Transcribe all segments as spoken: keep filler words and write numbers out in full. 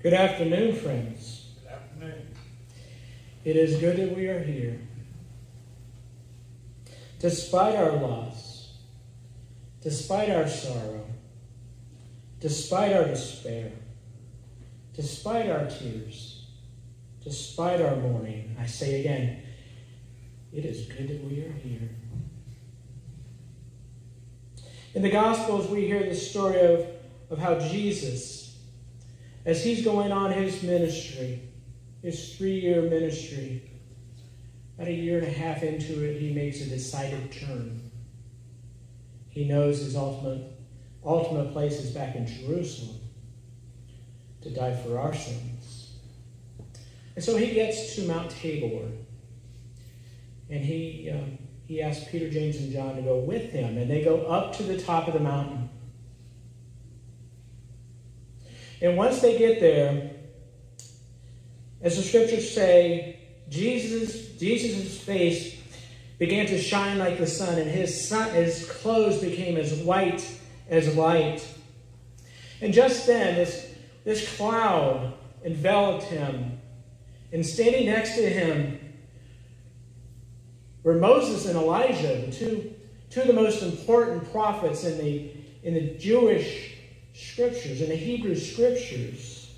Good afternoon, friends. Good afternoon. It is good that we are here. Despite our loss, despite our sorrow, despite our despair, despite our tears, despite our mourning, I say again, it is good that we are here. In the Gospels, we hear the story of, of how Jesus, as he's going on his ministry, his three-year ministry, about a year and a half into it, he makes a decided turn. He knows his ultimate, ultimate place is back in Jerusalem to die for our sins. And so he gets to Mount Tabor, and he, um, he asks Peter, James, and John to go with him, and they go up to the top of the mountain. And once they get there, as the scriptures say, Jesus' Jesus' face began to shine like the sun, and his, sun, his clothes became as white as light. And just then, this, this cloud enveloped him, and standing next to him were Moses and Elijah, the two, two of the most important prophets in the, in the Jewish scriptures, in the Hebrew scriptures,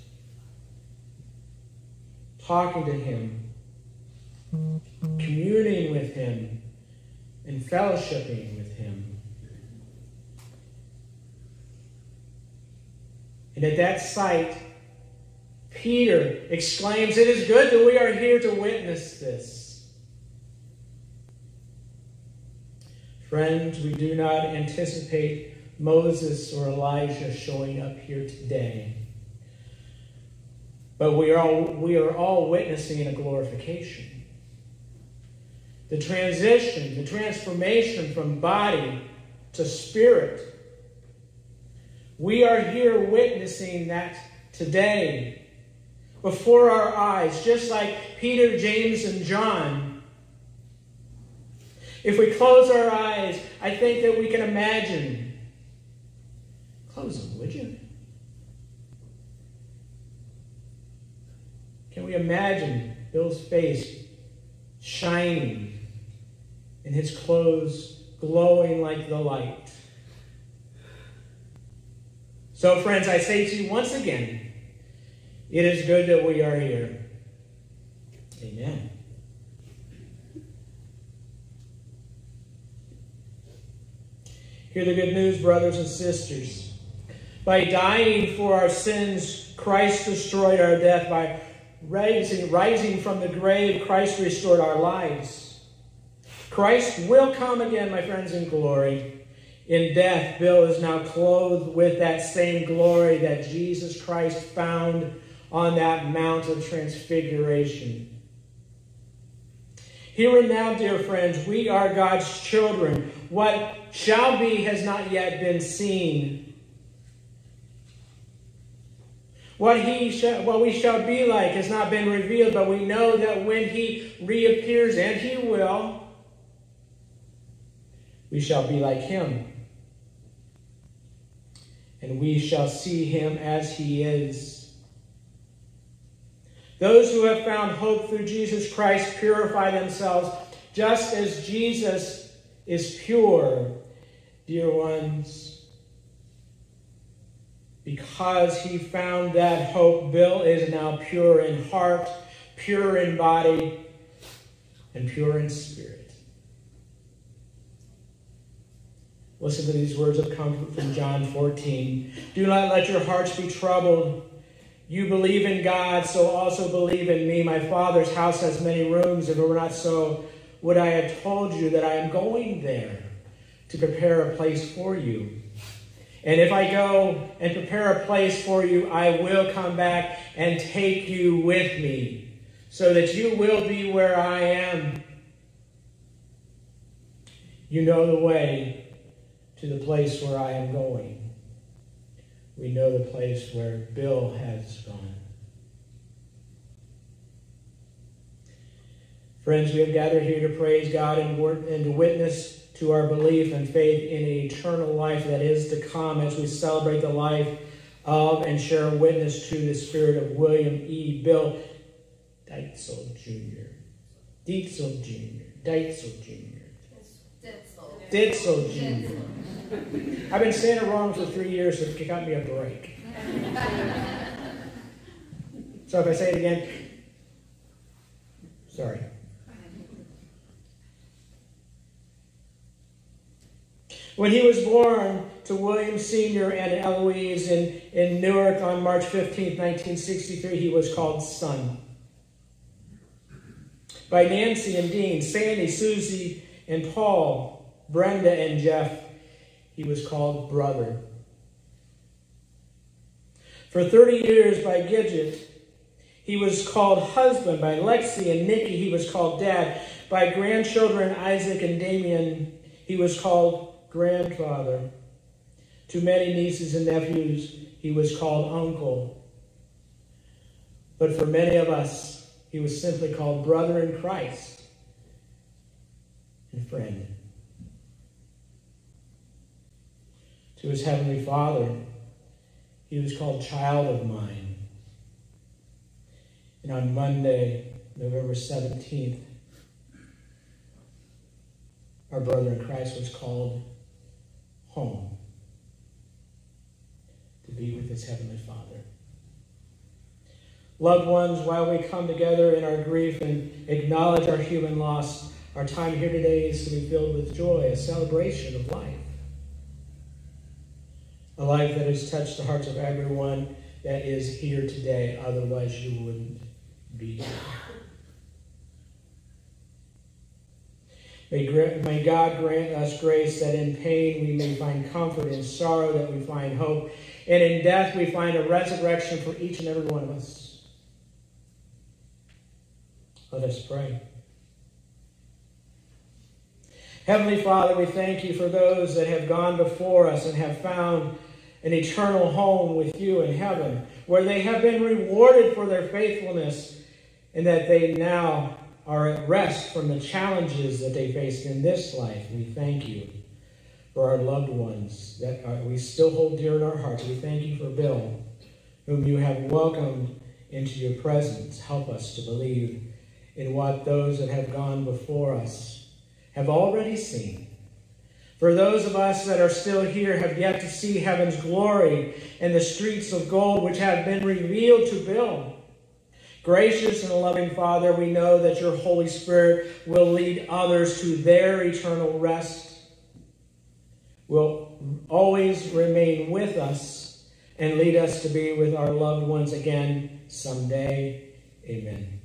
talking to him, communing with him, and fellowshipping with him. And at that sight, Peter exclaims, "It is good that we are here to witness this." Friends, we do not anticipate Moses or Elijah showing up here today. But we are all, we are all witnessing a glorification. The transition, the transformation from body to spirit. We are here witnessing that today before our eyes, just like Peter, James, and John. If we close our eyes, I think that we can imagine. Close them, would you? Can we imagine Bill's face shining and his clothes glowing like the light? So, friends, I say to you once again, it is good that we are here. Amen. Hear the good news, brothers and sisters. By dying for our sins, Christ destroyed our death. By rising, rising from the grave, Christ restored our lives. Christ will come again, my friends, in glory. In death, Bill is now clothed with that same glory that Jesus Christ found on that Mount of Transfiguration. Here and now, dear friends, we are God's children. What shall be has not yet been seen. What, he shall, what we shall be like has not been revealed, but we know that when he reappears, and he will, we shall be like him. And we shall see him as he is. Those who have found hope through Jesus Christ purify themselves just as Jesus is pure, dear ones. Because he found that hope, Bill is now pure in heart, pure in body, and pure in spirit. Listen to these words of comfort from John fourteen. Do not let your hearts be troubled. You believe in God, so also believe in me. My Father's house has many rooms. If it were not so, would I have told you that I am going there to prepare a place for you? And if I go and prepare a place for you, I will come back and take you with me, so that you will be where I am. You know the way to the place where I am going. We know the place where Bill has gone. Friends, we have gathered here to praise God and to witness to our belief and faith in an eternal life that is to come as we celebrate the life of and share witness to the spirit of William E. Bill Deitzel Junior Dietzel Junior Deitzel Junior Ditzel. Ditzel Junior I've been saying it wrong for three years, so it got me a break. So if I say it again, sorry. When he was born to William Senior and Eloise in, in Newark on March fifteenth, nineteen sixty-three, he was called Son. By Nancy and Dean, Sandy, Susie, and Paul, Brenda, and Jeff, he was called Brother. For thirty years by Gidget, he was called Husband. By Lexi and Nikki, he was called Dad. By grandchildren Isaac and Damien, he was called Grandfather. To many nieces and nephews, he was called Uncle. But for many of us, he was simply called Brother in Christ and Friend. To his Heavenly Father, he was called Child of Mine. And on Monday, November seventeenth, our brother in Christ was called home to be with his Heavenly Father. Loved ones, while we come together in our grief and acknowledge our human loss, our time here today is to be filled with joy, a celebration of life. A life that has touched the hearts of everyone that is here today, otherwise you wouldn't be here. May, may God grant us grace that in pain we may find comfort, in sorrow that we find hope, and in death we find a resurrection for each and every one of us. Let us pray. Heavenly Father, we thank you for those that have gone before us and have found an eternal home with you in heaven, where they have been rewarded for their faithfulness, and that they now are at rest from the challenges that they faced in this life. We thank you for our loved ones that are, we still hold dear in our hearts. We thank you for Bill, whom you have welcomed into your presence. Help us to believe in what those that have gone before us have already seen. For those of us that are still here have yet to see heaven's glory and the streets of gold which have been revealed to Bill. Gracious and loving Father, we know that your Holy Spirit will lead others to their eternal rest, will always remain with us, and lead us to be with our loved ones again someday. Amen.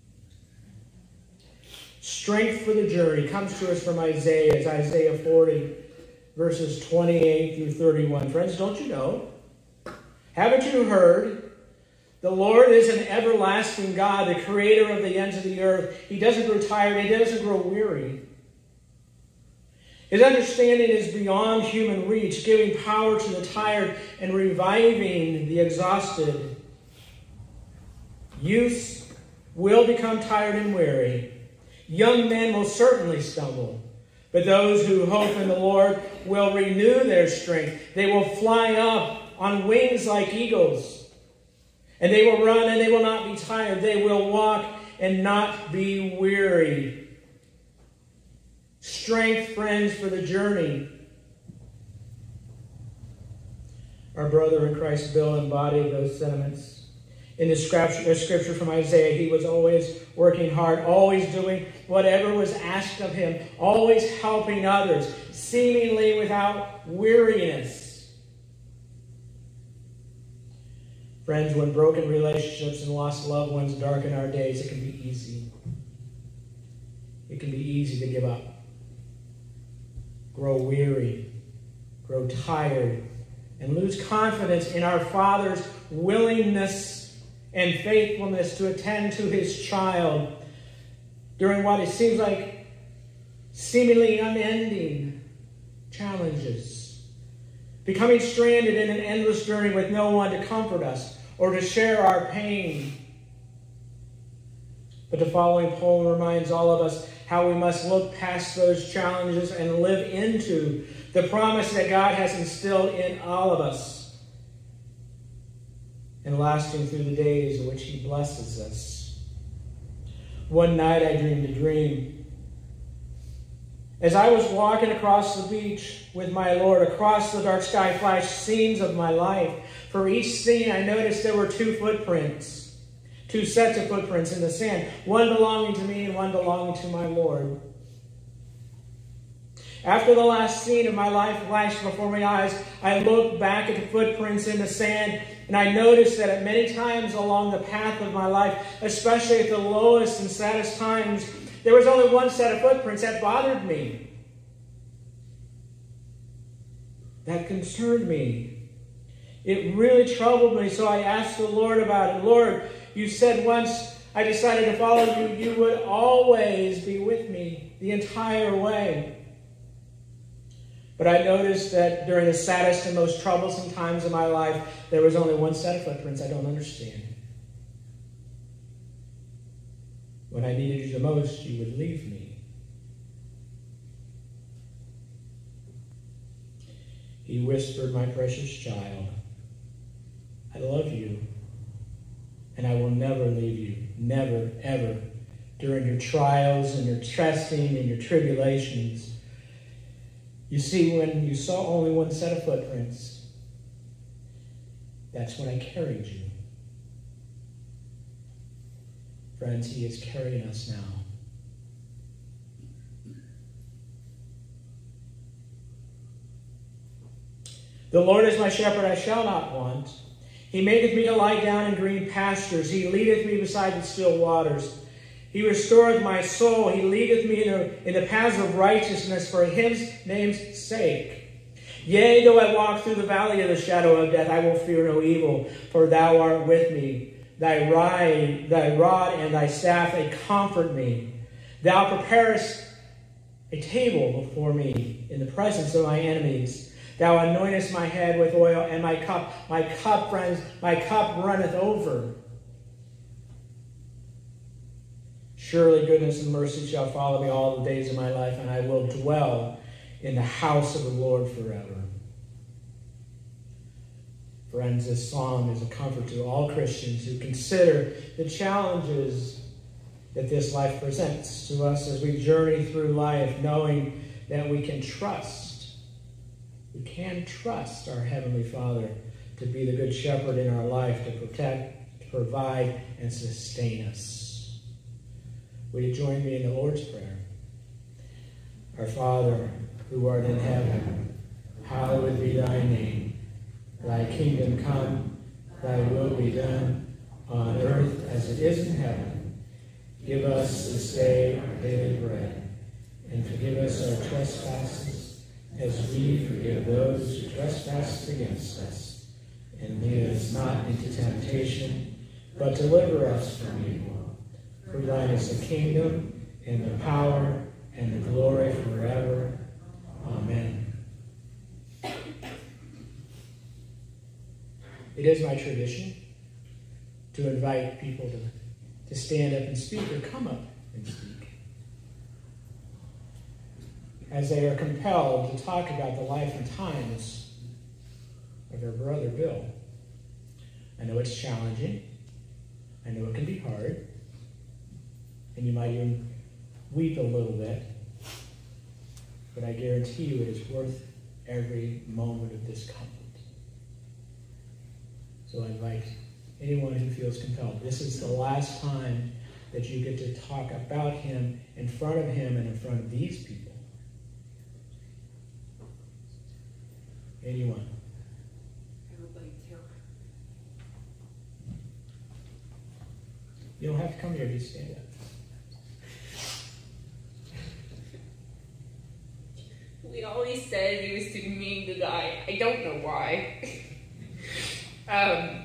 Strength for the journey comes to us from Isaiah. It's Isaiah forty, verses twenty-eight through thirty-one. Friends, don't you know? Haven't you heard? The Lord is an everlasting God, the creator of the ends of the earth. He doesn't grow tired. He doesn't grow weary. His understanding is beyond human reach, giving power to the tired and reviving the exhausted. Youths will become tired and weary. Young men will certainly stumble. But those who hope in the Lord will renew their strength. They will fly up on wings like eagles. And they will run and they will not be tired. They will walk and not be weary. Strength, friends, for the journey. Our brother in Christ, Bill, embodied those sentiments. In the scripture, scripture from Isaiah, he was always working hard, always doing whatever was asked of him, always helping others, seemingly without weariness. Friends, when broken relationships and lost loved ones darken our days, it can be easy. It can be easy to give up, grow weary, grow tired, and lose confidence in our Father's willingness and faithfulness to attend to his child during what it seems like seemingly unending challenges. Becoming stranded in an endless journey with no one to comfort us or to share our pain. But the following poem reminds all of us how we must look past those challenges and live into the promise that God has instilled in all of us. and lasting through the days in which he blesses us. One night I dreamed a dream. As I was walking across the beach with my Lord, across the dark sky flashed scenes of my life. For each scene I noticed there were two footprints, two sets of footprints in the sand, one belonging to me and one belonging to my Lord. After the last scene of my life flashed before my eyes, I looked back at the footprints in the sand, and I noticed that at many times along the path of my life, especially at the lowest and saddest times, there was only one set of footprints that bothered me, that concerned me. It really troubled me, so I asked the Lord about it. Lord, you said once I decided to follow you, you would always be with me the entire way. But I noticed that during the saddest and most troublesome times of my life, there was only one set of footprints I don't understand. When I needed you the most, you would leave me. He whispered, my precious child, I love you, and I will never leave you, never, ever, during your trials and your testing and your tribulations. You see, when you saw only one set of footprints, that's when I carried you. Friends, he is carrying us now. The Lord is my shepherd, I shall not want. He maketh me to lie down in green pastures. He leadeth me beside the still waters. He restoreth my soul. He leadeth me in the, in the paths of righteousness for his name's sake. Yea, though I walk through the valley of the shadow of death, I will fear no evil, for thou art with me. Thy rod, thy rod and thy staff, they comfort me. Thou preparest a table before me in the presence of my enemies. Thou anointest my head with oil, and my cup, my cup, friends, my cup runneth over. Surely goodness and mercy shall follow me all the days of my life, and I will dwell in the house of the Lord forever. Friends, this psalm is a comfort to all Christians who consider the challenges that this life presents to us as we journey through life, knowing that we can trust, we can trust our Heavenly Father to be the good shepherd in our life, to protect, to provide, and sustain us. Will you join me in the Lord's Prayer? Our Father, who art in heaven, hallowed be thy name. Thy kingdom come, thy will be done, on earth as it is in heaven. Give us this day our daily bread, and forgive us our trespasses, as we forgive those who trespass against us. And lead us not into temptation, but deliver us from evil. For thine is the kingdom, and the power, and the glory forever. Amen. It is my tradition to invite people to, to stand up and speak or come up and speak, as they are compelled to talk about the life and times of their brother Bill. I know it's challenging. I know it can be hard. And you might even weep a little bit. But I guarantee you it is worth every moment of discomfort. So I invite anyone who feels compelled. This is the last time that you get to talk about him in front of him and in front of these people. Anyone? I would like to. You don't have to come here, just stand up. We always said he was too mean to die. I don't know why. um,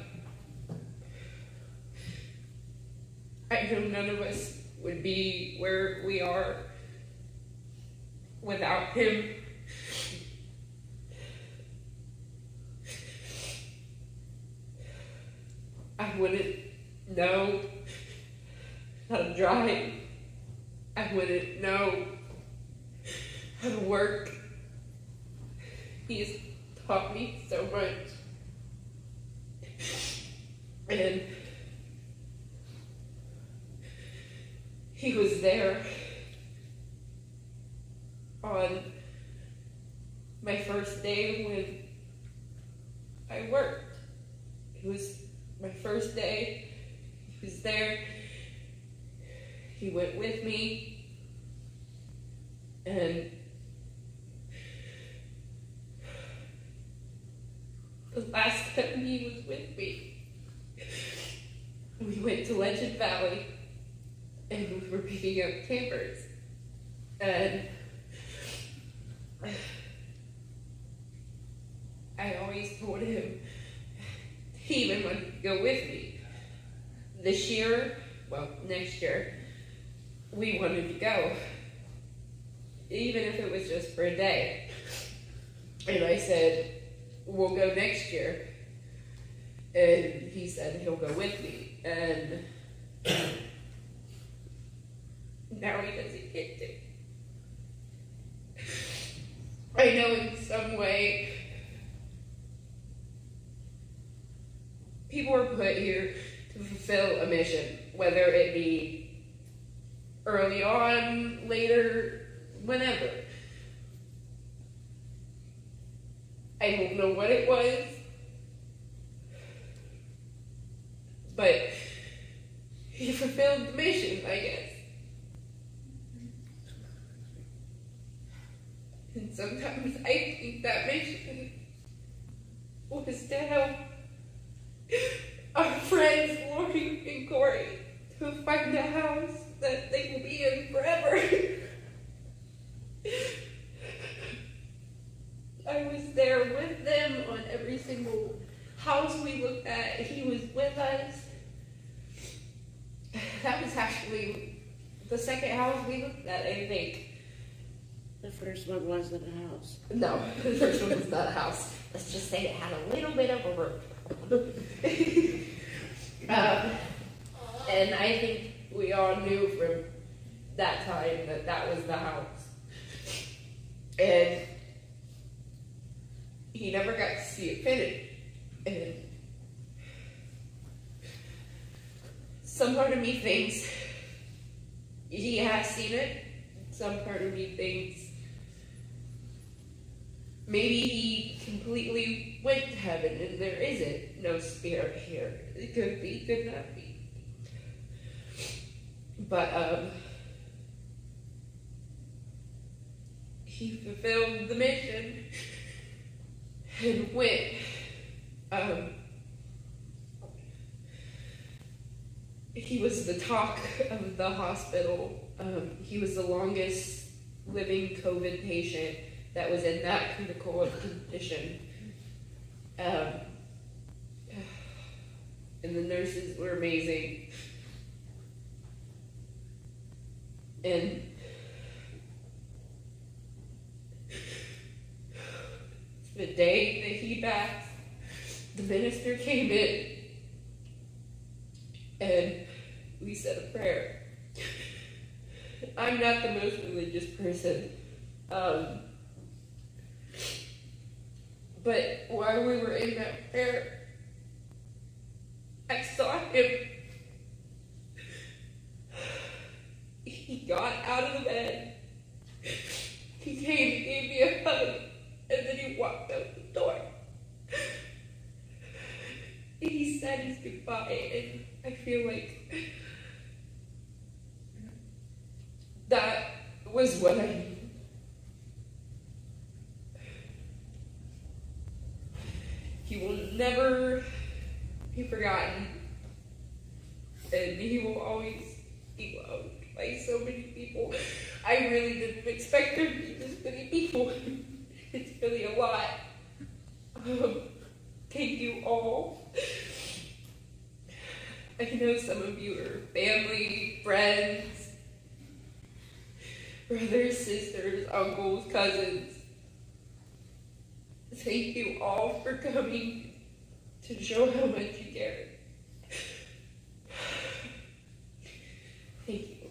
I know none of us would be where we are without him. I wouldn't know how to drive. I wouldn't know how to work. He's taught me so much. And he was there on my first day when I worked. It was my first day. He was there. He went with me. And the last time he was with me, we went to Legend Valley and we were picking up campers. And I always told him he even wanted to go with me. This year, well, next year, we wanted to go, even if it was just for a day. And I said, we'll go next year. And he said he'll go with me. And now he doesn't get to. I know in some way people are put here to fulfill a mission, whether it be early on, later, whenever. I don't know what it was, but he fulfilled the mission, I guess. And sometimes I think that mission was to help our friends, Lori and Corey, to find a house that they will be in forever. I was there with them on every single house we looked at. He was with us. That was actually the second house we looked at, I think. The first one wasn't a house. No, the first one was not a house. Let's just say it had a little bit of a roof. um, and I think we all knew from that time that that was the house. And he never got to see it finished. And some part of me thinks he has seen it. Some part of me thinks maybe he completely went to heaven and there isn't no spirit here. It could be, could not be. But um, he fulfilled the mission and went. Um, he was the talk of the hospital. Um, he was the longest living COVID patient that was in that critical condition. Um, and the nurses were amazing. And the day that he passed, the minister came in and we said a prayer. I'm not the most religious person, um, but while we were in that prayer, I saw him. He got out of the bed, he came and gave me a hug, and then he walked out the door. He said his goodbye, and I feel like that was what I needed. He will never be forgotten, and he will always be loved by so many people. I really didn't expect there to be this many people. It's really a lot. Um, thank you all. I know some of you are family, friends, brothers, sisters, uncles, cousins. Thank you all for coming to show how much you care. Thank you.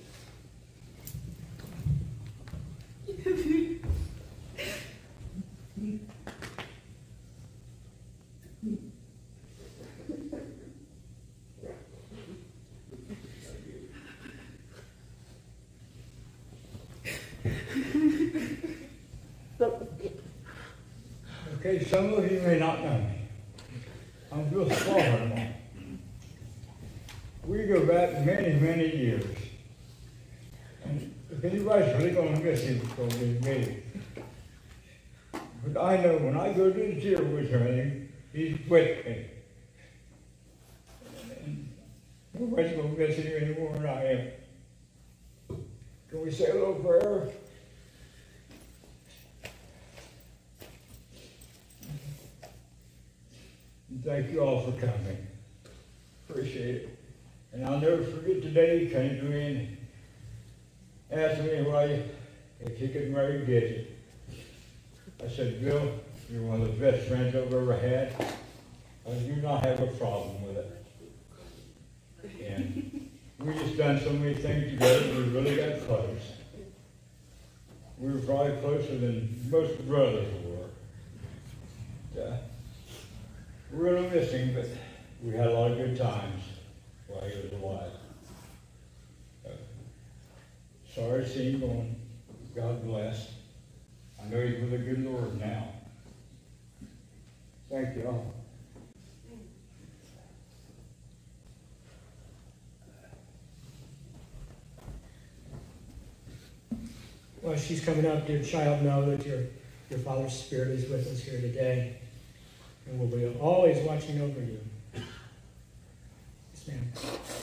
Okay, some of you may not know me. I'm Bill Slaughter. We go back many, many years. And if anybody's really going to miss him, it's going to be me. But I know when I go to the gym with him, he's with me. And nobody's going to miss him any more than I am. Can we say a little prayer? And thank you all for coming. Appreciate it. And I'll never forget the day he came to me and asked me why, if he could marry Gidget. I said, Bill, you're one of the best friends I've ever had. I do not have a problem with it. And we just done so many things together, we really got close. We were probably closer than most brothers were. Uh, we're going to miss him, but we had a lot of good times while he was alive. Uh, sorry to see him going. God bless. I know he's with a good Lord now. Thank you all. Well, as she's coming up, dear child, know that your, your Father's Spirit is with us here today. And will be always watching over you. Yes, ma'am.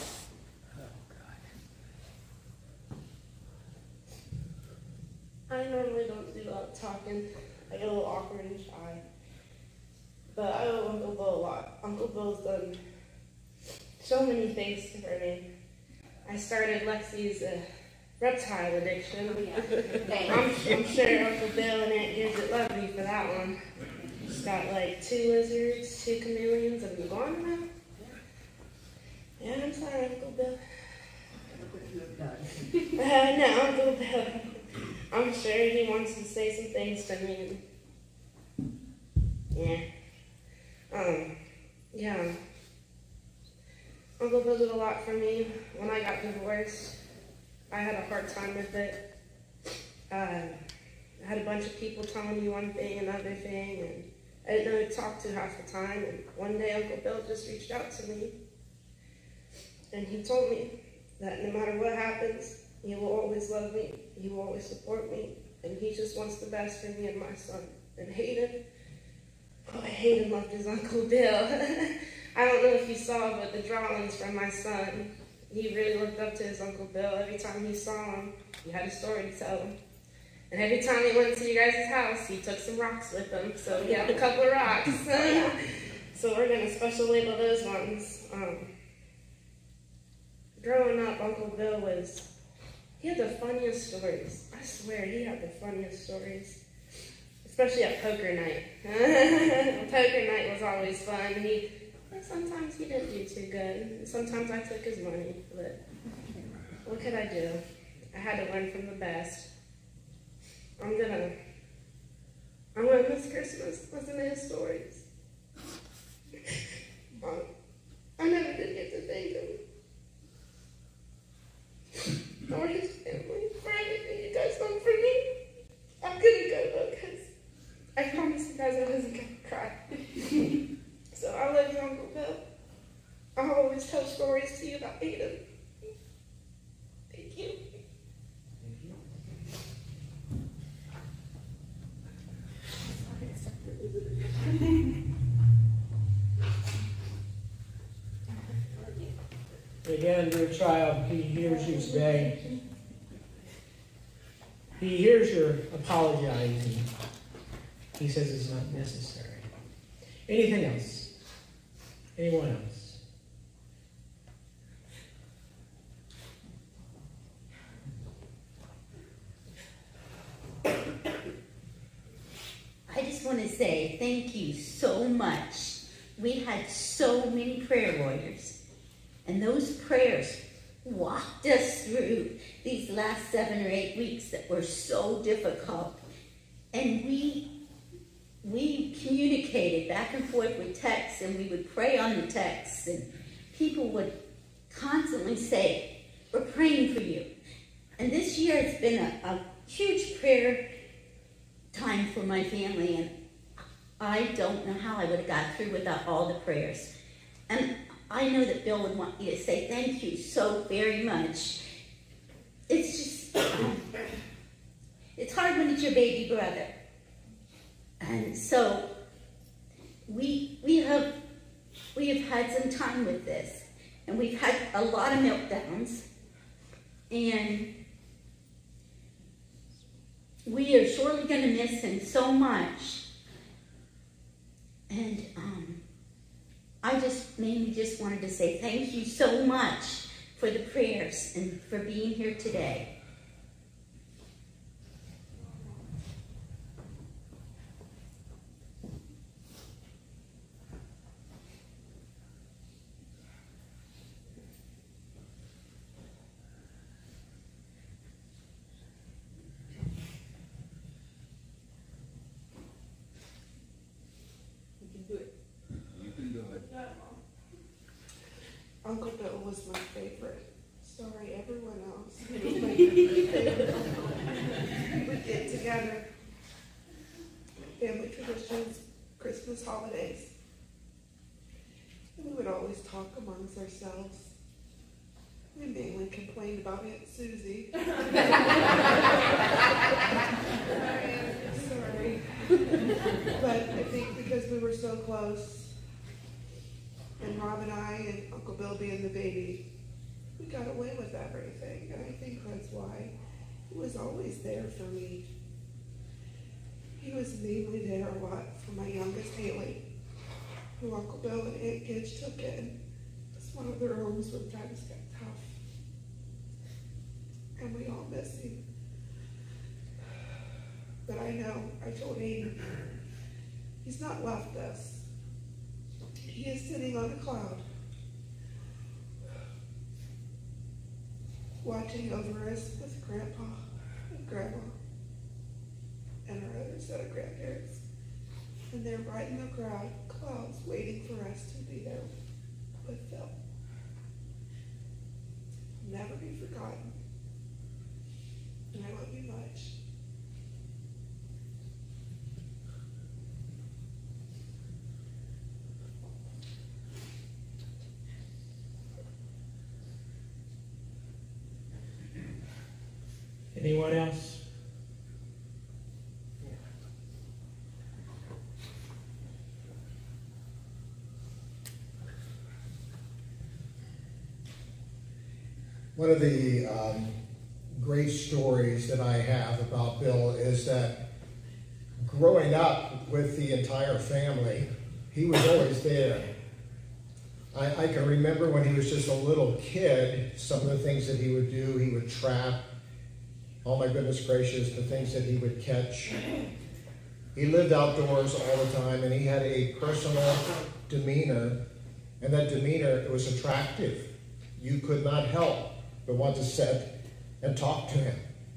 I normally don't do a lot of talking. I get a little awkward and shy. But I owe Uncle Bill a lot. Uncle Bill's done so many things for me. I started Lexi's uh, reptile addiction. I'm, I'm sure Uncle Bill and Aunt Gidget love me for that one. She's got like two lizards, two chameleons, and a gone now. Yeah, I'm sorry, Uncle Bill. Uh, no, Uncle Bill. I'm sure he wants to say some things to me. Yeah. Um, yeah. Uncle Bill did a lot for me. When I got divorced, I had a hard time with it. Uh, I had a bunch of people telling me one thing, another thing, and I didn't know who to talk to half the time. And one day Uncle Bill just reached out to me. And he told me that no matter what happens, he will always love me, he will always support me, and he just wants the best for me and my son. And Hayden, oh, Hayden loved his Uncle Bill. I don't know if you saw, but the drawings from my son, he really looked up to his Uncle Bill. Every time he saw him, he had a story to tell him. And every time he went to you guys' house, he took some rocks with him. So he had a couple of rocks. So we're going to special label those ones. Um, growing up, Uncle Bill was, he had the funniest stories. I swear, he had the funniest stories. Especially at poker night. Poker night was always fun. He, sometimes he didn't do too good. Sometimes I took his money, but what could I do? I had to learn from the best. I'm gonna, I'm gonna miss Christmas, listen to his stories. um, I never did get to thank him. Or his family for anything you guys done for me. I'm gonna go though, because I promise you guys I wasn't gonna cry. So I love you, Uncle Bill. I'll always tell stories to you about Aiden. Thank you. Again, dear child, he hears you today. He hears your apologizing. He says it's not necessary. Anything else? Anyone else? I just want to say thank you so much. We had so many prayer warriors, and those prayers walked us through these last seven or eight weeks that were so difficult. And we we communicated back and forth with texts, and we would pray on the texts, and people would constantly say, we're praying for you. And this year it's been a, a huge prayer time for my family, and I don't know how I would have got through without all the prayers. And I know that Bill would want me to say thank you so very much. It's just, um, it's hard when it's your baby brother. And so we we have we have had some time with this, and we've had a lot of meltdowns, and we are surely going to miss him so much. And um, I just mainly just wanted to say thank you so much for the prayers and for being here today. Uncle Bill was my favorite. Sorry, everyone else. We would get together. Family traditions, Christmas holidays. And we would always talk amongst ourselves. We mainly complained about Aunt Susie. Sorry. But I think because we were so close, and Rob and I and Uncle Bill being the baby, we got away with everything. And I think that's why he was always there for me. He was mainly there a lot for my youngest Haley, who Uncle Bill and Aunt Gidge took in. It's one of their rooms when times got tough. And we all miss him. But I know, I told Aiden, he's not left us. He is sitting on a cloud, watching over us with Grandpa and Grandma and our other set of grandparents. And they're right in the crowd, clouds, waiting for us to be there with Phil. Never be forgotten. And I love you much. Anyone else? One of the um, great stories that I have about Bill is that growing up with the entire family, he was always there. I, I can remember when he was just a little kid, some of the things that he would do. He would trap. Oh my goodness gracious, the things that he would catch. He lived outdoors all the time, and he had a personal demeanor, and that demeanor, it was attractive. You could not help but want to sit and talk to him.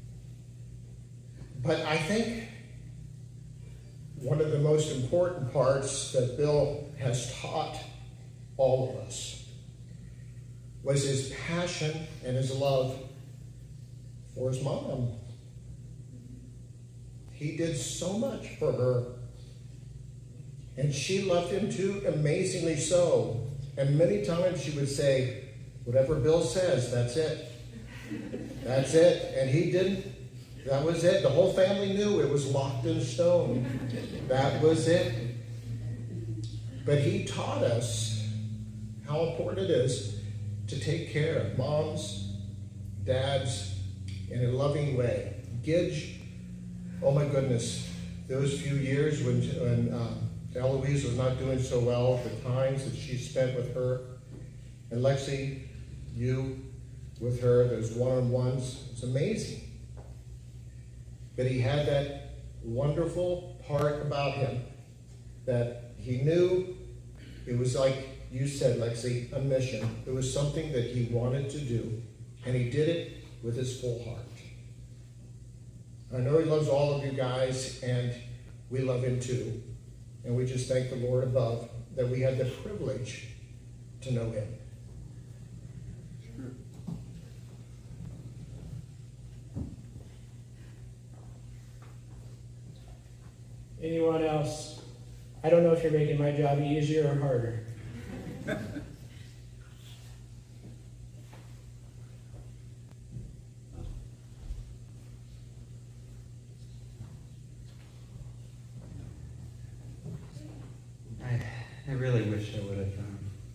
But I think one of the most important parts that Bill has taught all of us was his passion and his love for his mom. He did so much for her, and she loved him too, amazingly so. And many times she would say, whatever Bill says, that's it. That's it. And he didn't. That was it. The whole family knew it was locked in stone. That was it. But he taught us how important it is to take care of moms, dads, in a loving way. Gidge, oh my goodness, those few years when, when uh, Eloise was not doing so well, the times that she spent with her, and Lexi, you with her, those one-on-ones, it's amazing. But he had that wonderful part about him that he knew it was like you said, Lexi, a mission. It was something that he wanted to do, and he did it with his full heart. I know he loves all of you guys, and we love him too. And we just thank the Lord above that we had the privilege to know him. Anyone else? I don't know if you're making my job easier or harder. I, I really wish I would have. Um,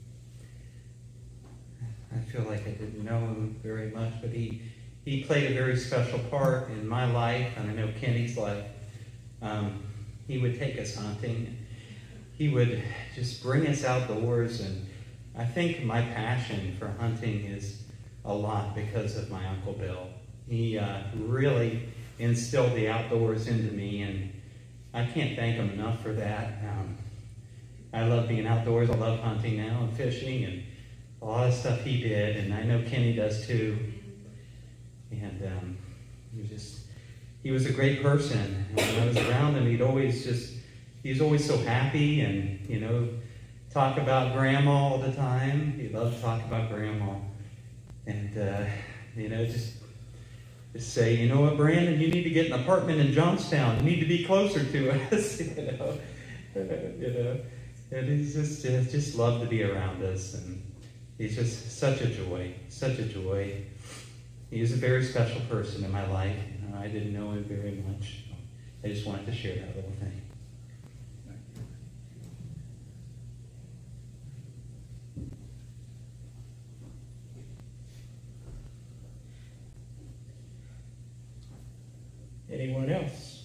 I feel like I didn't know him very much, but he he played a very special part in my life, and I know Kenny's life. Um, he would take us hunting. He would just bring us outdoors, and I think my passion for hunting is a lot because of my Uncle Bill. He uh, really instilled the outdoors into me, and I can't thank him enough for that. Um, I love being outdoors. I love hunting now and fishing and a lot of stuff he did, and I know Kenny does too. And um, he was just, he was a great person. And when I was around him, he'd always just, he was always so happy and, you know, talk about Grandma all the time. He loved to talk about Grandma. And, uh, you know, just, just say, you know what, Brandon, you need to get an apartment in Johnstown. You need to be closer to us, you know. you know. And he's just, uh, just loved to be around us. And he's just such a joy, such a joy. He is a very special person in my life. You know, I didn't know him very much. I just wanted to share that little thing. Anyone else?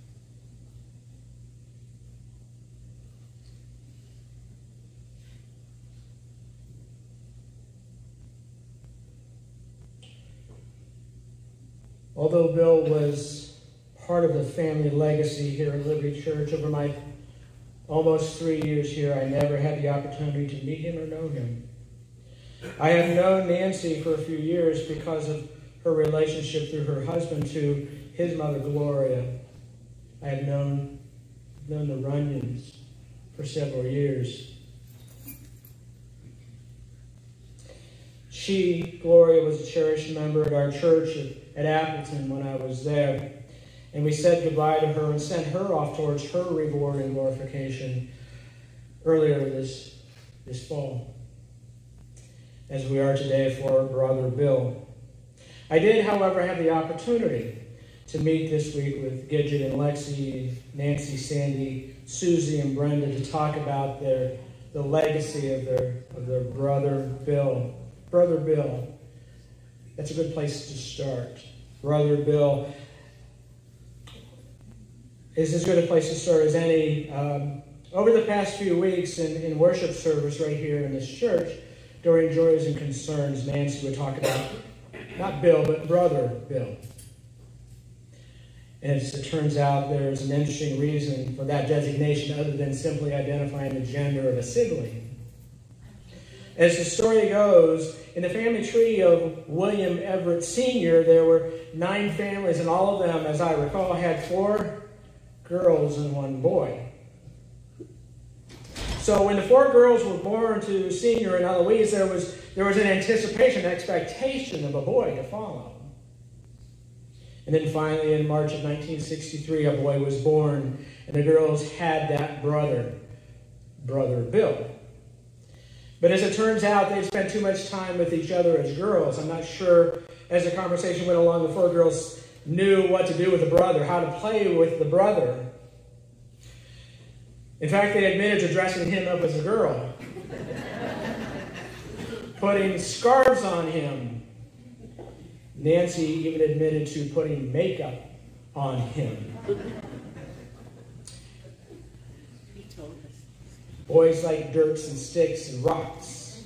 Although Bill was part of the family legacy here at Liberty Church, over my almost three years here, I never had the opportunity to meet him or know him. I have known Nancy for a few years because of her relationship through her husband to his mother, Gloria. I have known, known the Runyons for several years. She, Gloria, was a cherished member at our church at, at Appleton when I was there. And we said goodbye to her and sent her off towards her reward and glorification earlier this, this fall, as we are today for Brother Bill. I did, however, have the opportunity to meet this week with Gidget and Lexi, Nancy, Sandy, Susie, and Brenda to talk about their the legacy of their of their brother Bill. Brother Bill. That's a good place to start. Brother Bill is as good a place to start as any. Um, over the past few weeks in, in worship service right here in this church, during Joys and Concerns, Nancy would talk about not Bill, but Brother Bill. And as it turns out, there's an interesting reason for that designation other than simply identifying the gender of a sibling. As the story goes, in the family tree of William Everett Senior, there were nine families, and all of them, as I recall, had four girls and one boy. So when the four girls were born to Senior and Eloise, there was, there was an anticipation, expectation of a boy to follow. And then finally, in March of nineteen sixty-three, a boy was born, and the girls had that brother, Brother Bill. But as it turns out, they'd spent too much time with each other as girls. I'm not sure, as the conversation went along, the four girls knew what to do with the brother, how to play with the brother. In fact, they admitted to dressing him up as a girl, putting scarves on him. Nancy even admitted to putting makeup on him. Boys like dirts and sticks and rocks,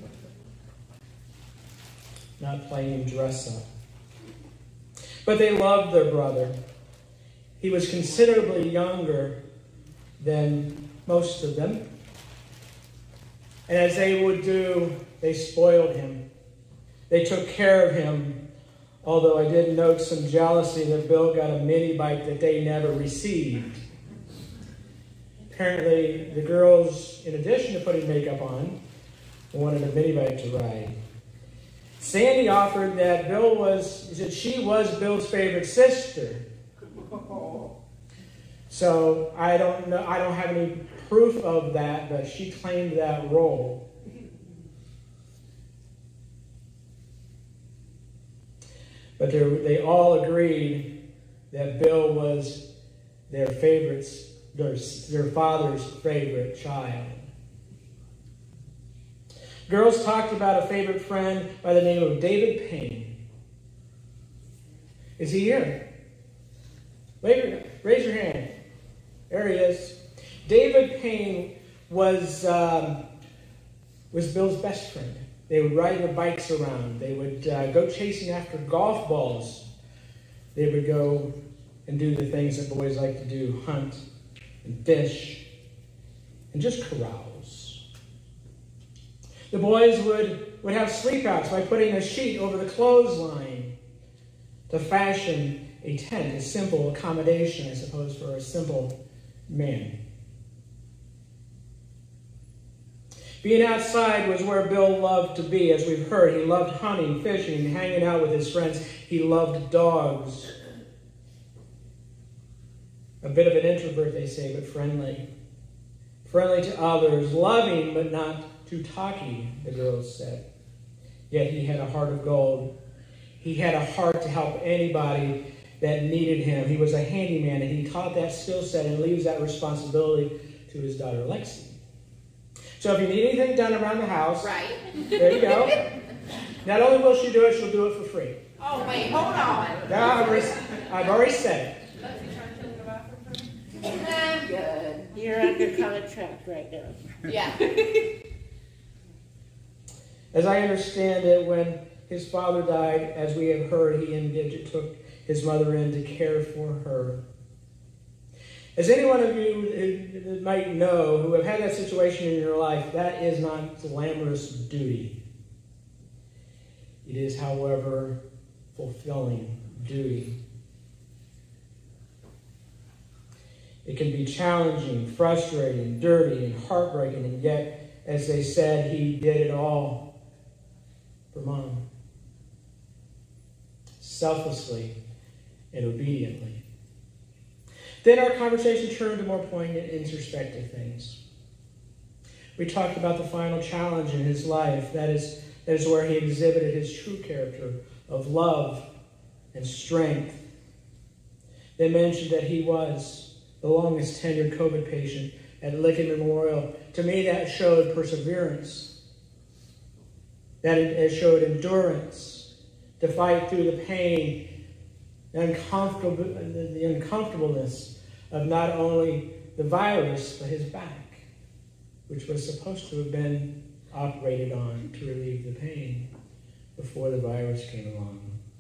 not playing dress up. But they loved their brother. He was considerably younger than most of them. And as they would do, they spoiled him. They took care of him, although I did note some jealousy that Bill got a mini bike that they never received. Apparently, the girls, in addition to putting makeup on, wanted a mini bike to ride. Sandy offered that Bill was, that she was Bill's favorite sister. So I don't know, I don't have any proof of that, but she claimed that role. But they all agreed that Bill was their favorites, their, their father's favorite child. Girls talked about a favorite friend by the name of David Payne. Is he here? Raise your hand. There he is. David Payne was, um, was Bill's best friend. They would ride their bikes around. They would uh, go chasing after golf balls. They would go and do the things that boys like to do, hunt and fish and just carouse. The boys would, would have sleepouts by putting a sheet over the clothesline to fashion a tent, a simple accommodation, I suppose, for a simple man. Being outside was where Bill loved to be, as we've heard. He loved hunting, fishing, hanging out with his friends. He loved dogs. A bit of an introvert, they say, but friendly. Friendly to others, loving but not too talky, the girls said. Yet he had a heart of gold. He had a heart to help anybody that needed him. He was a handyman, and he taught that skill set and leaves that responsibility to his daughter, Lexi. So if you need anything done around the house, Right. there you go. Not only will she do it, she'll do it for free. Oh, wait, hold on. No, I've already, I've already said it. I'm good. You're under contract right now. Yeah. As I understand it, when his father died, as we have heard, he and Gidget took his mother in to care for her. As any one of you might know who have had that situation in your life, that is not glamorous duty. It is, however, fulfilling duty. It can be challenging, frustrating, dirty, and heartbreaking, and yet, as they said, he did it all for Mom. Selflessly and obediently. Then our conversation turned to more poignant, introspective things. We talked about the final challenge in his life. That is, that is where he exhibited his true character of love and strength. They mentioned that he was the longest tenured COVID patient at Lincoln Memorial. To me, that showed perseverance. That it showed endurance to fight through the pain, the, uncomfortable, the uncomfortableness of not only the virus, but his back, which was supposed to have been operated on to relieve the pain before the virus came along.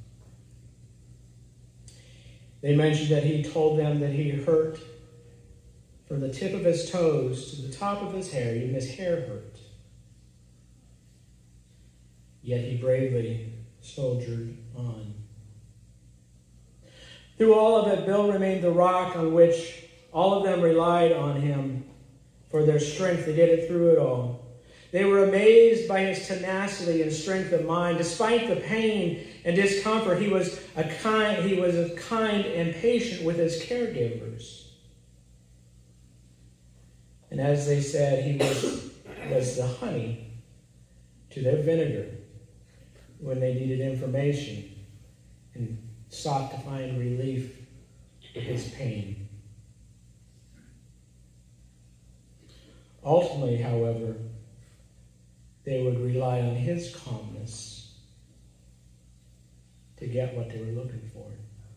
They mentioned that he told them that he hurt from the tip of his toes to the top of his hair. Even his hair hurt. Yet he bravely soldiered on. Through all of it, Bill remained the rock on which all of them relied on him for their strength to get it through it all. They were amazed by his tenacity and strength of mind. Despite the pain and discomfort, he was a kind, he was a kind and patient with his caregivers. And as they said, he was, was the honey to their vinegar when they needed information and sought to find relief in his pain. Ultimately, however, they would rely on his calmness to get what they were looking for.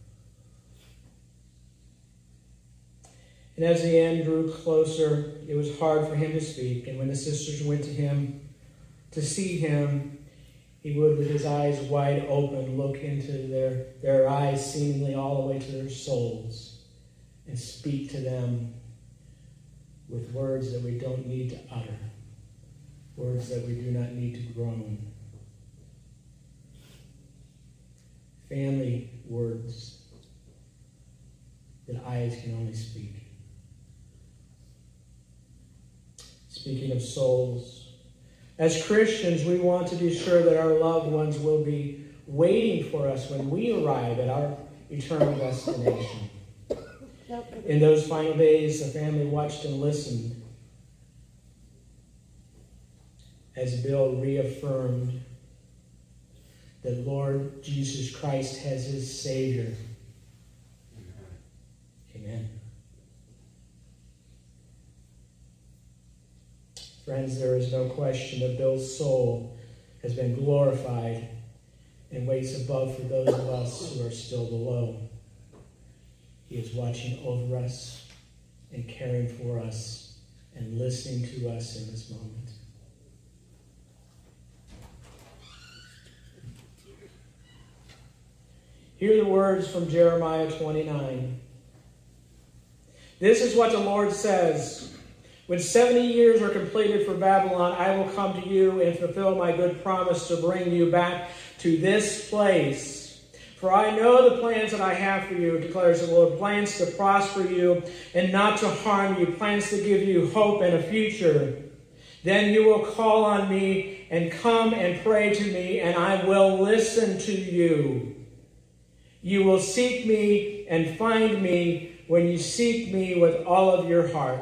And as the end drew closer, it was hard for him to speak. And when the sisters went to him to see him, he would, with his eyes wide open, look into their, their eyes, seemingly all the way to their souls, and speak to them with words that we don't need to utter, words that we do not need to groan. Family words that eyes can only speak. Speaking of souls, as Christians, we want to be sure that our loved ones will be waiting for us when we arrive at our eternal destination. Nope. In those final days, the family watched and listened as Bill reaffirmed that Lord Jesus Christ as his Savior. Amen. Friends, there is no question that Bill's soul has been glorified and waits above for those of us who are still below. He is watching over us and caring for us and listening to us in this moment. Hear the words from Jeremiah twenty-nine. This is what the Lord says. When seventy years are completed for Babylon, I will come to you and fulfill my good promise to bring you back to this place. For I know the plans that I have for you, declares the Lord, plans to prosper you and not to harm you, plans to give you hope and a future. Then you will call on me and come and pray to me, and I will listen to you. You will seek me and find me when you seek me with all of your heart.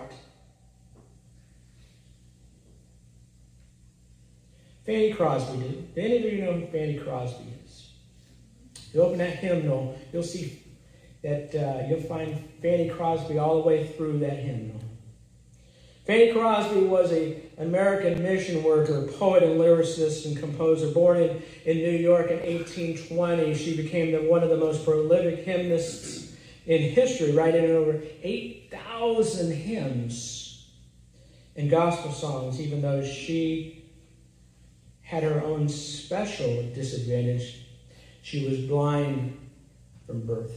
Fanny Crosby did. Do any of you know who Fanny Crosby is? If you open that hymnal, you'll see that uh, you'll find Fanny Crosby all the way through that hymnal. Fanny Crosby was an American mission worker, poet and lyricist and composer. Born in, in New York in eighteen twenty, she became the, one of the most prolific hymnists in history, writing over eight thousand hymns and gospel songs, even though she had her own special disadvantage. She was blind from birth.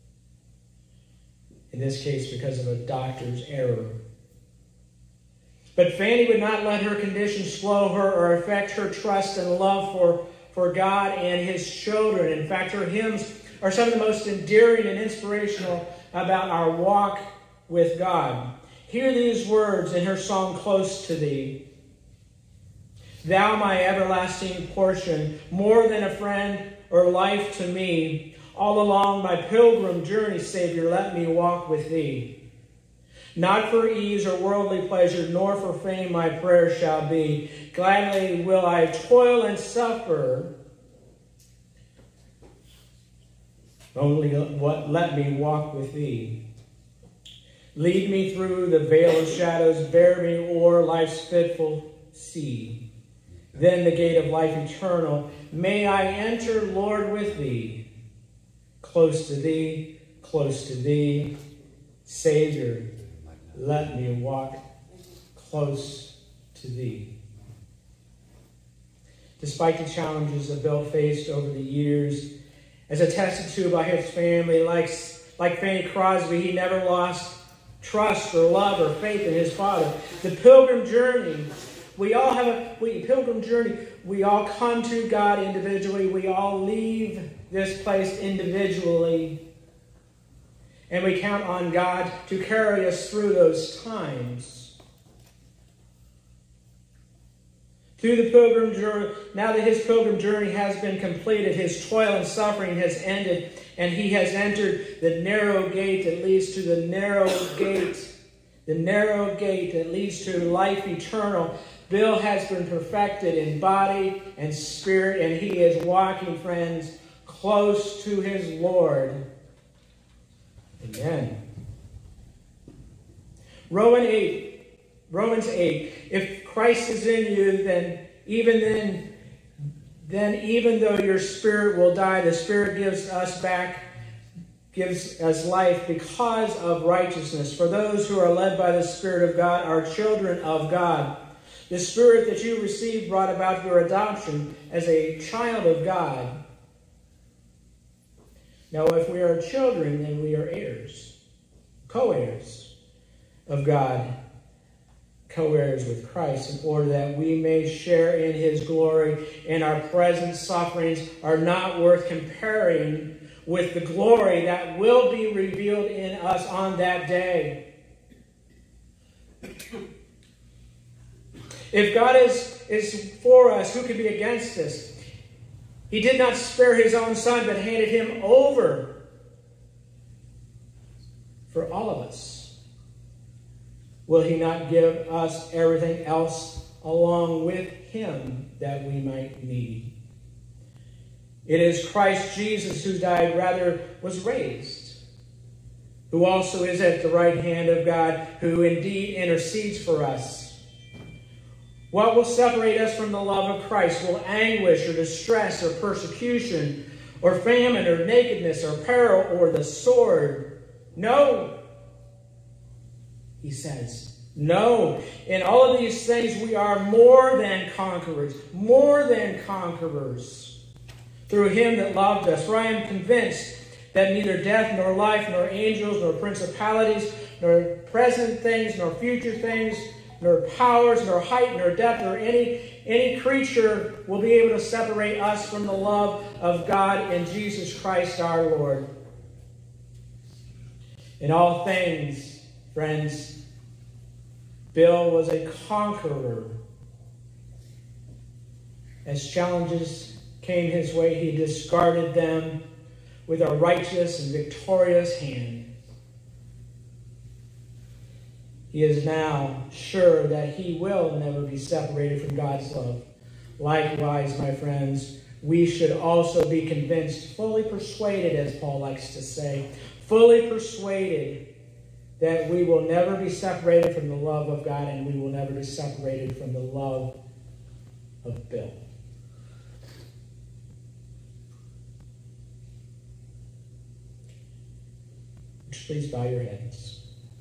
In this case, because of a doctor's error. But Fanny would not let her condition slow her or affect her trust and love for, for God and his children. In fact, her hymns are some of the most endearing and inspirational about our walk with God. Hear these words in her song, Close to Thee. Thou, my everlasting portion, more than a friend or life to me, all along my pilgrim journey, Savior, let me walk with thee. Not for ease or worldly pleasure, nor for fame my prayer shall be. Gladly will I toil and suffer. Only what let me walk with thee. Lead me through the vale of shadows, bear me o'er life's fitful sea. Then the gate of life eternal, may I enter, Lord, with thee. Close to thee, close to thee, Savior, let me walk close to thee. Despite the challenges that Bill faced over the years, as attested to by his family, like, like Fanny Crosby, he never lost trust or love or faith in his Father. The pilgrim journey, we all have a we, pilgrim journey. We all come to God individually. We all leave this place individually. And we count on God to carry us through those times. Through the pilgrim journey, now that his pilgrim journey has been completed, his toil and suffering has ended, and he has entered the narrow gate that leads to the narrow gate, the narrow gate that leads to life eternal. Bill has been perfected in body and spirit, and he is walking, friends, close to his Lord. Amen. Romans eight. Romans eight. If Christ is in you, then even then, then even though your spirit will die, the Spirit gives us back, gives us life because of righteousness. For those who are led by the Spirit of God are children of God. The Spirit that you received brought about your adoption as a child of God. Now, if we are children, then we are heirs, co-heirs of God, co-heirs with Christ, in order that we may share in his glory, and our present sufferings are not worth comparing with the glory that will be revealed in us on that day. If God is, is for us, who can be against us? He did not spare his own Son, but handed him over for all of us? Will he not give us everything else along with him that we might need? It is Christ Jesus who died, rather was raised, who also is at the right hand of God, who indeed intercedes for us. What will separate us from the love of Christ? Will anguish or distress or persecution or famine or nakedness or peril or the sword? No. He says, no. In all of these things we are more than conquerors, more than conquerors through him that loved us. For I am convinced that neither death nor life nor angels nor principalities nor present things nor future things nor powers nor height nor depth nor any, any creature will be able to separate us from the love of God in Jesus Christ our Lord. In all things, friends, Bill was a conqueror. As challenges came his way, he discarded them with a righteous and victorious hand. He is now sure that he will never be separated from God's love. Likewise, my friends, we should also be convinced, fully persuaded, as Paul likes to say, fully persuaded that we will never be separated from the love of God, and we will never be separated from the love of Bill. Please bow your heads.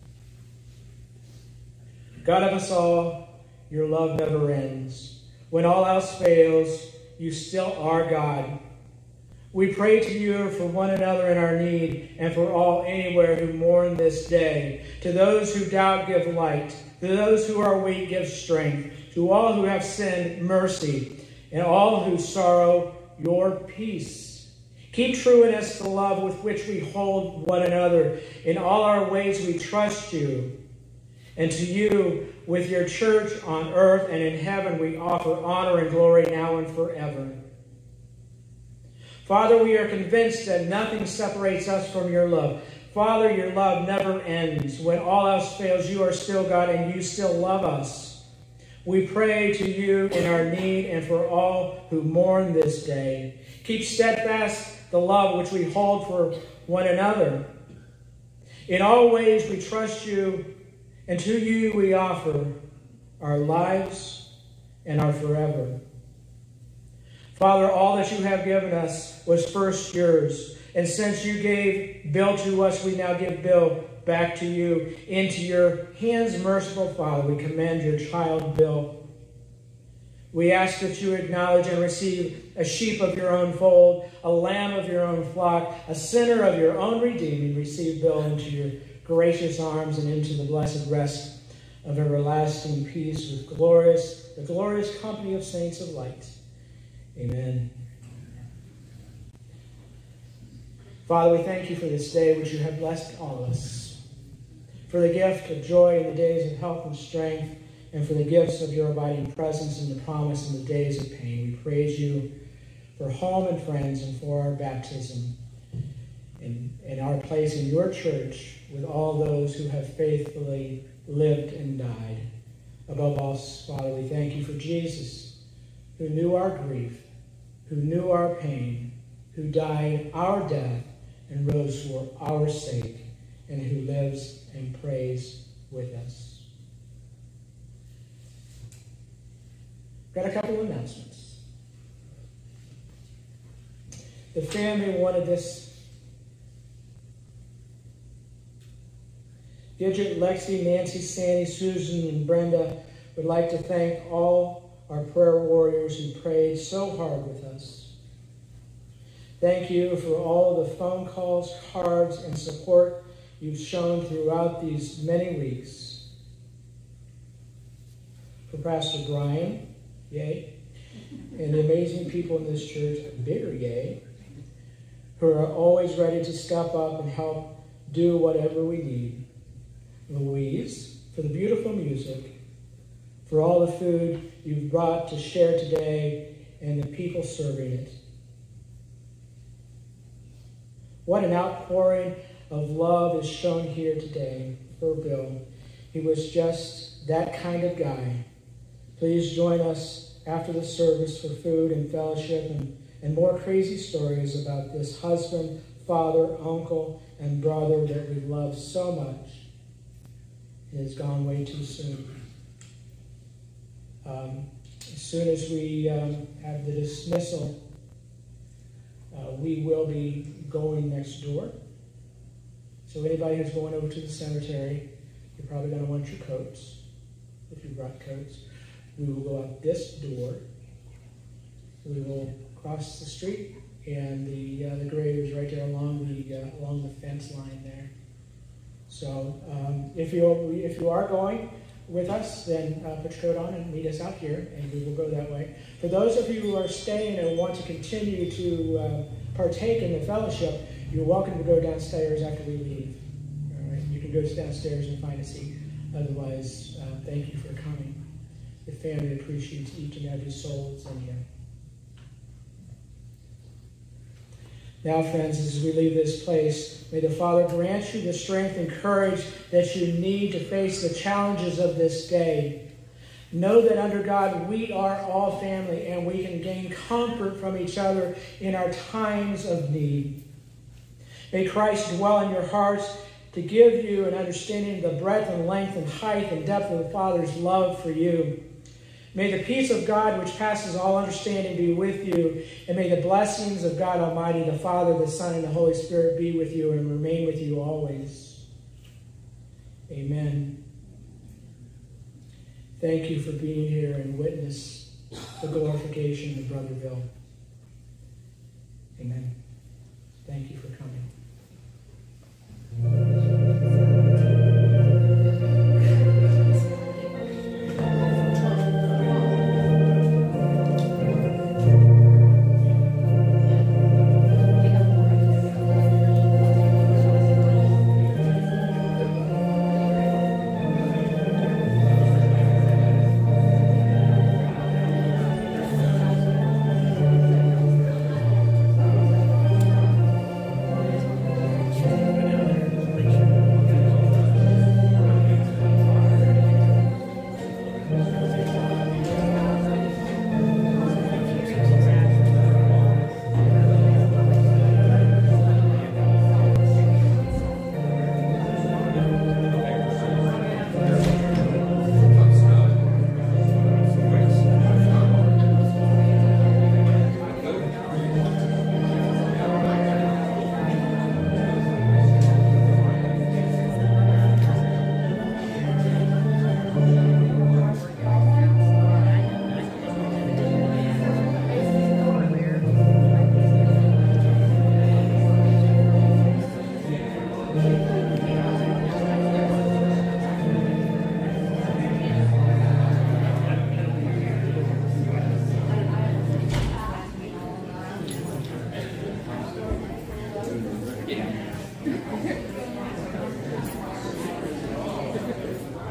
God of us all, your love never ends. When all else fails, you still are God. We pray to you for one another in our need, and for all anywhere who mourn this day. To those who doubt, give light. To those who are weak, give strength. To all who have sinned, mercy. And all who sorrow, your peace. Keep true in us the love with which we hold one another. In all our ways we trust you. And to you, with your church on earth and in heaven, we offer honor and glory now and forever. Father, we are convinced that nothing separates us from your love. Father, your love never ends. When all else fails, you are still God and you still love us. We pray to you in our need and for all who mourn this day. Keep steadfast the love which we hold for one another. In all ways we trust you, and to you we offer our lives and our forever. Father, all that you have given us was first yours, and since you gave Bill to us, we now give Bill back to you. Into your hands, merciful Father, we commend your child Bill. We ask that you acknowledge and receive a sheep of your own fold, a lamb of your own flock, a sinner of your own redeeming. Receive Bill into your gracious arms and into the blessed rest of everlasting peace with glorious, the glorious company of saints of light. Amen. Father, we thank you for this day which you have blessed all of us, for the gift of joy in the days of health and strength, and for the gifts of your abiding presence and the promise in the days of pain. We praise you for home and friends and for our baptism and, and our place in your church with all those who have faithfully lived and died. Above all, Father, we thank you for Jesus, who knew our grief, who knew our pain, who died our death and rose for our sake, and who lives and prays with us. Got a couple of announcements. The family wanted this. Gidget, Lexi, Nancy, Sandy, Susan, and Brenda would like to thank all our prayer warriors who prayed so hard with us. Thank you for all the phone calls, cards, and support you've shown throughout these many weeks. For Pastor Brian, yay, and the amazing people in this church, bigger yay, who are always ready to step up and help do whatever we need. Louise, for the beautiful music, for all the food you've brought to share today, and the people serving it. What an outpouring of love is shown here today for Bill. He was just that kind of guy. Please join us after the service for food and fellowship and, and more crazy stories about this husband, father, uncle, and brother that we love so much and has gone way too soon. Um, as soon as we um, have the dismissal, uh, we will be going next door. So anybody who's going over to the cemetery, you're probably going to want your coats, if you brought coats. We will go out this door. We will cross the street, and the uh, the grave is right there along the uh, along the fence line there. So um, if you if you are going with us, then uh, put your coat on and meet us out here, and we will go that way. For those of you who are staying and want to continue to uh, partake in the fellowship, you're welcome to go downstairs after we leave. All right, you can go downstairs and find a seat. Otherwise, uh, thank you for coming. The family appreciates each and every soul that's in here. Now, friends, as we leave this place, may the Father grant you the strength and courage that you need to face the challenges of this day. Know that under God, we are all family, and we can gain comfort from each other in our times of need. May Christ dwell in your hearts to give you an understanding of the breadth and length and height and depth of the Father's love for you. May the peace of God, which passes all understanding, be with you. And may the blessings of God Almighty, the Father, the Son, and the Holy Spirit be with you and remain with you always. Amen. Thank you for being here and witness the glorification of Brother Bill. Amen. Thank you for coming.